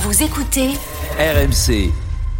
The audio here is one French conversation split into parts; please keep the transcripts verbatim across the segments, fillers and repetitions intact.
Vous écoutez R M C.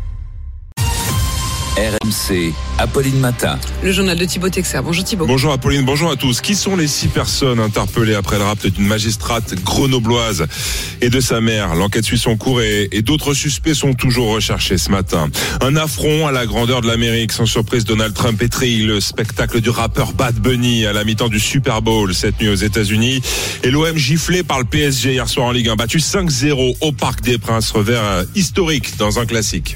R M C, Apolline Matin. Le journal de Thibaut Texer. Bonjour Thibaut. Bonjour Apolline, bonjour à tous. Qui sont les six personnes interpellées après le rapt d'une magistrate grenobloise et de sa mère? L'enquête suit son cours et, et d'autres suspects sont toujours recherchés ce matin. Un affront à la grandeur de l'Amérique. Sans surprise, Donald Trump étrille le spectacle du rappeur Bad Bunny à la mi-temps du Super Bowl cette nuit aux États-Unis. Et l'O M giflé par le P S G hier soir en Ligue un. Battu cinq zéro au Parc des Princes. Revers historique dans un classique.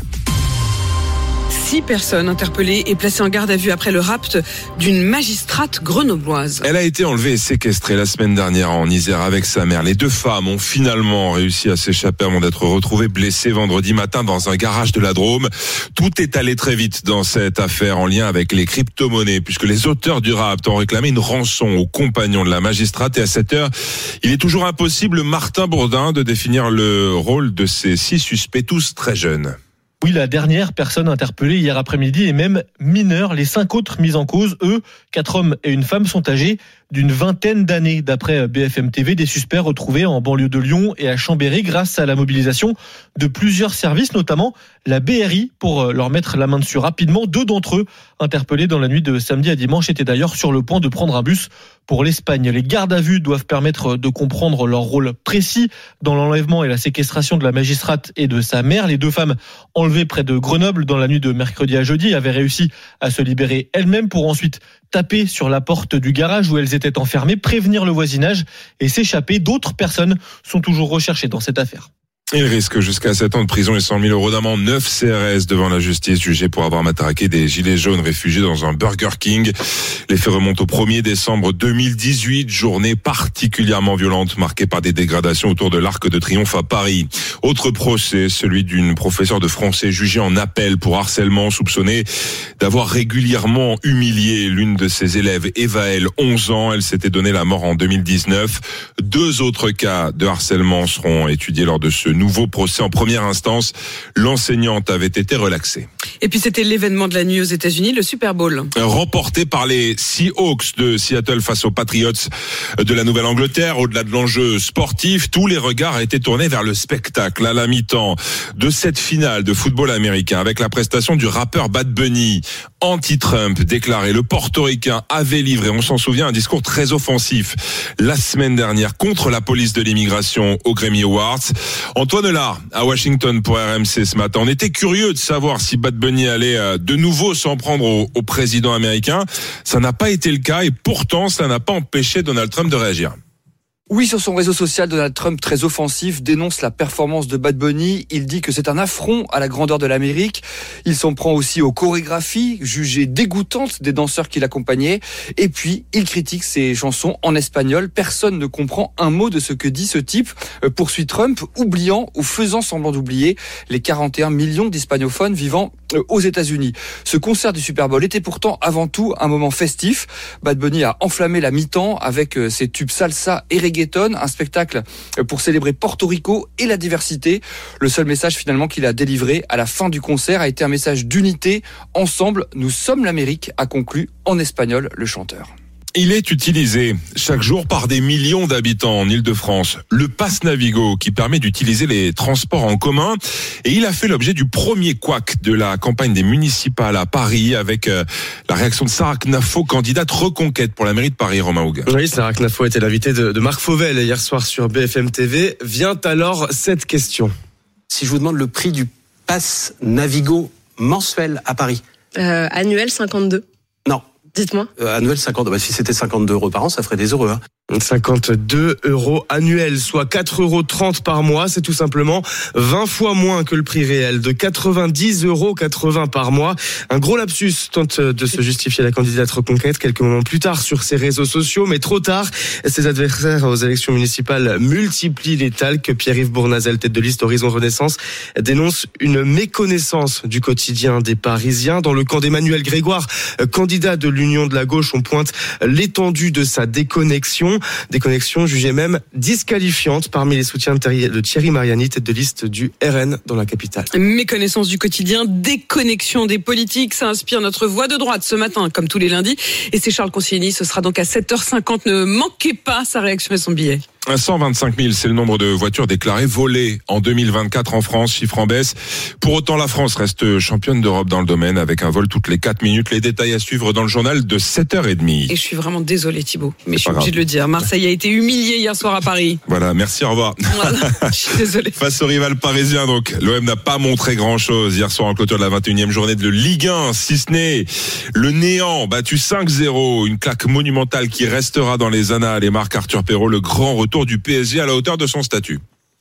Six personnes interpellées et placées en garde à vue après le rapt d'une magistrate grenobloise. Elle a été enlevée et séquestrée la semaine dernière en Isère avec sa mère. Les deux femmes ont finalement réussi à s'échapper avant d'être retrouvées blessées vendredi matin dans un garage de la Drôme. Tout est allé très vite dans cette affaire en lien avec les crypto-monnaies puisque les auteurs du rapt ont réclamé une rançon aux compagnons de la magistrate. Et à cette heure, il est toujours impossible, Martin Bourdin, de définir le rôle de ces six suspects, tous très jeunes. Oui, la dernière personne interpellée hier après-midi est même mineure. Les cinq autres mis en cause, eux, quatre hommes et une femme, sont âgés d'une vingtaine d'années. D'après B F M T V, des suspects retrouvés en banlieue de Lyon et à Chambéry grâce à la mobilisation de plusieurs services, notamment la B R I, pour leur mettre la main dessus rapidement. Deux d'entre eux, interpellés dans la nuit de samedi à dimanche, étaient d'ailleurs sur le point de prendre un bus pour l'Espagne. Les gardes à vue doivent permettre de comprendre leur rôle précis dans l'enlèvement et la séquestration de la magistrate et de sa mère. Les deux femmes enlevées près de Grenoble dans la nuit de mercredi à jeudi avaient réussi à se libérer elles-mêmes pour ensuite taper sur la porte du garage où elles étaient enfermées, prévenir le voisinage et s'échapper. D'autres personnes sont toujours recherchées dans cette affaire. Il risque jusqu'à sept ans de prison et cent mille euros d'amende. neuf C R S devant la justice, jugés pour avoir matraqué des gilets jaunes réfugiés dans un Burger King. Les faits remontent au premier décembre deux mille dix-huit, journée particulièrement violente marquée par des dégradations autour de l'Arc de Triomphe à Paris. Autre procès, celui d'une professeure de français jugée en appel pour harcèlement, soupçonnée d'avoir régulièrement humilié l'une de ses élèves, Evaëlle, onze ans. Elle s'était donné la mort en deux mille dix-neuf. Deux autres cas de harcèlement seront étudiés lors de ce nouveau procès. En première instance, l'enseignante avait été relaxée. Et puis c'était l'événement de la nuit aux États-Unis, le Super Bowl. Remporté par les Seahawks de Seattle face aux Patriots de la Nouvelle-Angleterre. Au-delà de l'enjeu sportif, tous les regards étaient tournés vers le spectacle à la mi-temps de cette finale de football américain avec la prestation du rappeur Bad Bunny, anti-Trump déclaré. Le Portoricain avait livré, on s'en souvient, un discours très offensif la semaine dernière contre la police de l'immigration aux Grammy Awards. Antoine Lard à Washington pour R M C ce matin. On était curieux de savoir si Bad Bunny allait de nouveau s'en prendre au, au président américain. Ça n'a pas été le cas et pourtant ça n'a pas empêché Donald Trump de réagir. Oui, sur son réseau social, Donald Trump, très offensif, dénonce la performance de Bad Bunny. Il dit que c'est un affront à la grandeur de l'Amérique. Il s'en prend aussi aux chorégraphies, jugées dégoûtantes des danseurs qui l'accompagnaient. Et puis, il critique ses chansons en espagnol. Personne ne comprend un mot de ce que dit ce type, poursuit Trump, oubliant ou faisant semblant d'oublier les quarante et un millions d'hispanophones vivant aux États-Unis. Ce concert du Super Bowl était pourtant avant tout un moment festif. Bad Bunny a enflammé la mi-temps avec ses tubes salsa et reggaeton, un spectacle pour célébrer Porto Rico et la diversité. Le seul message finalement qu'il a délivré à la fin du concert a été un message d'unité. Ensemble, nous sommes l'Amérique, a conclu en espagnol le chanteur. Il est utilisé chaque jour par des millions d'habitants en Île-de-France. Le Pass Navigo qui permet d'utiliser les transports en commun. Et il a fait l'objet du premier couac de la campagne des municipales à Paris avec euh, la réaction de Sarah Knafo, candidate reconquête pour la mairie de Paris, Romain Houga. Oui, Sarah Knafo était l'invitée de, de Marc Fauvel hier soir sur B F M T V. Vient alors cette question. Si je vous demande le prix du Pass Navigo mensuel à Paris. Euh, annuel cinquante-deux. Non. Dites-moi. Euh, annuel cinquante. Bah, si c'était cinquante-deux euros par an, ça ferait des heureux. Hein. cinquante-deux euros annuels, soit quatre euros trente par mois. C'est tout simplement vingt fois moins que le prix réel de quatre-vingt-dix euros quatre-vingts par mois. Un gros lapsus tente de se justifier la candidate reconquête quelques moments plus tard sur ses réseaux sociaux, mais trop tard. Ses adversaires aux élections municipales multiplient les talcs. Pierre-Yves Bournazel, tête de liste Horizon Renaissance, dénonce une méconnaissance du quotidien des Parisiens. Dans le camp d'Emmanuel Grégoire, candidat de l'Union de la gauche, on pointe l'étendue de sa déconnexion. Déconnexion jugée même disqualifiante parmi les soutiens de Thierry Mariani, tête de liste du R N dans la capitale. Méconnaissance du quotidien, déconnexion des politiques, ça inspire notre voix de droite ce matin, comme tous les lundis. Et c'est Charles Consigny, ce sera donc à sept heures cinquante. Ne manquez pas sa réaction et son billet. cent vingt-cinq mille, c'est le nombre de voitures déclarées volées en deux mille vingt-quatre en France, chiffre en baisse. Pour autant, la France reste championne d'Europe dans le domaine avec un vol toutes les quatre minutes. Les détails à suivre dans le journal de sept heures trente. Et je suis vraiment désolé Thibaut, mais je suis pas obligée grave. de le dire. Marseille a été humilié hier soir à Paris. Voilà, merci, au revoir. Voilà, je suis désolée. Face au rival parisien, donc, l'O M n'a pas montré grand-chose hier soir en clôture de la vingt et unième journée de Ligue un, si ce n'est le néant, battu cinq zéro, une claque monumentale qui restera dans les annales et marque Arthur Perrault le grand retour du P S G à la hauteur de son statut.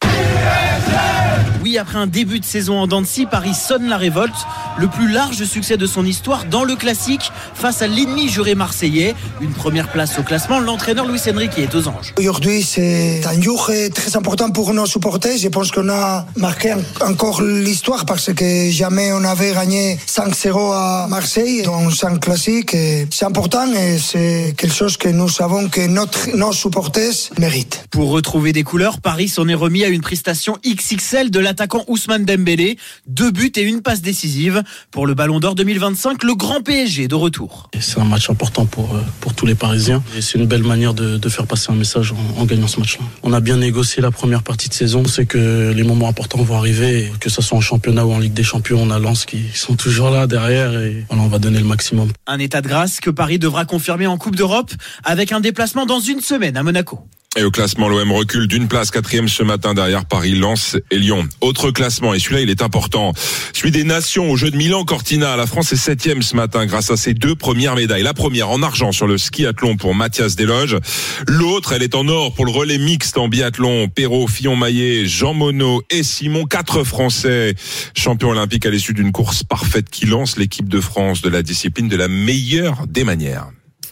Oui, après un début de saison en dents de scie, Paris sonne la révolte. Le plus large succès de son histoire dans le classique face à l'ennemi juré marseillais. Une première place au classement, l'entraîneur Luis Enrique est aux anges. Aujourd'hui, c'est un jour très important pour nos supporters. Je pense qu'on a marqué encore l'histoire parce que jamais on avait gagné cinq zéro à Marseille dans un classique. C'est important et c'est quelque chose que nous savons que notre, nos supporters méritent. Pour retrouver des couleurs, Paris s'en est remis à une prestation X X L de l'attaquant Ousmane Dembélé. Deux buts et une passe décisive. Pour le Ballon d'Or deux mille vingt-cinq, le grand P S G de retour. C'est un match important pour, pour tous les Parisiens. Et c'est une belle manière de, de faire passer un message en, en gagnant ce match-là. On a bien négocié la première partie de saison. On sait que les moments importants vont arriver, que ce soit en championnat ou en Ligue des Champions. On a Lens qui sont toujours là derrière et voilà, on va donner le maximum. Un état de grâce que Paris devra confirmer en Coupe d'Europe avec un déplacement dans une semaine à Monaco. Et au classement, l'O M recule d'une place, quatrième ce matin derrière Paris, Lens et Lyon. Autre classement, et celui-là il est important, celui des nations aux Jeux de Milan-Cortina. La France est septième ce matin grâce à ses deux premières médailles. La première en argent sur le skiathlon pour Mathias Desloges. L'autre, elle est en or pour le relais mixte en biathlon. Perrault, Fillon-Maillet, Jean Monod et Simon, quatre Français champions olympiques à l'issue d'une course parfaite qui lance l'équipe de France de la discipline de la meilleure des manières.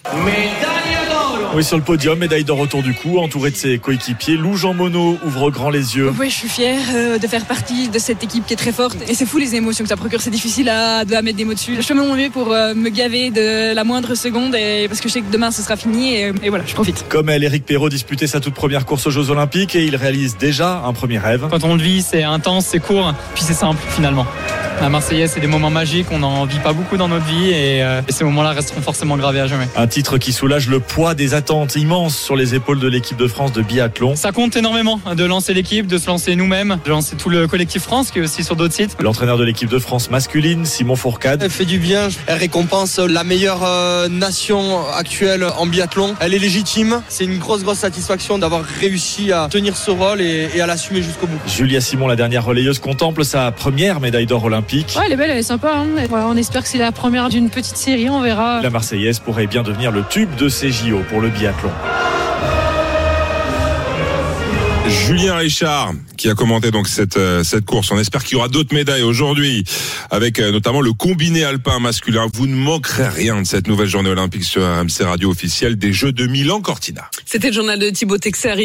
Oui, sur le podium, médaille d'or autour du cou, entouré de ses coéquipiers. Lou Jean Monod ouvre grand les yeux. Oui, je suis fière euh, de faire partie de cette équipe qui est très forte. Et c'est fou les émotions que ça procure, c'est difficile à, à mettre des mots dessus. Je fais mon mieux pour euh, me gaver de la moindre seconde et, parce que je sais que demain ce sera fini et, et voilà, je profite. Comme elle, Éric Perrault disputait sa toute première course aux Jeux Olympiques et il réalise déjà un premier rêve. Quand on le vit, c'est intense, c'est court, puis c'est simple finalement. La Marseillaise, c'est des moments magiques, on n'en vit pas beaucoup dans notre vie et, euh, et ces moments-là resteront forcément gravés à jamais. Un titre qui soulage le poids des attentes immenses sur les épaules de l'équipe de France de biathlon. Ça compte énormément de lancer l'équipe, de se lancer nous-mêmes, de lancer tout le collectif France qui est aussi sur d'autres sites. L'entraîneur de l'équipe de France masculine, Simon Fourcade. Elle fait du bien, elle récompense la meilleure euh, nation actuelle en biathlon. Elle est légitime, c'est une grosse grosse satisfaction d'avoir réussi à tenir ce rôle et, et à l'assumer jusqu'au bout. Julia Simon, la dernière relayeuse, contemple sa première médaille d'or olympique. Ouais, elle est belle, elle est sympa. Hein. Ouais, on espère que c'est la première d'une petite série, on verra. La Marseillaise pourrait bien devenir le tube de ces J O pour le biathlon. Julien Richard qui a commenté donc cette euh, cette course. On espère qu'il y aura d'autres médailles aujourd'hui avec euh, notamment le combiné alpin masculin. Vous ne manquerez rien de cette nouvelle journée olympique sur R M C Radio officielle des Jeux de Milan-Cortina. C'était le journal de Thibaut Texer.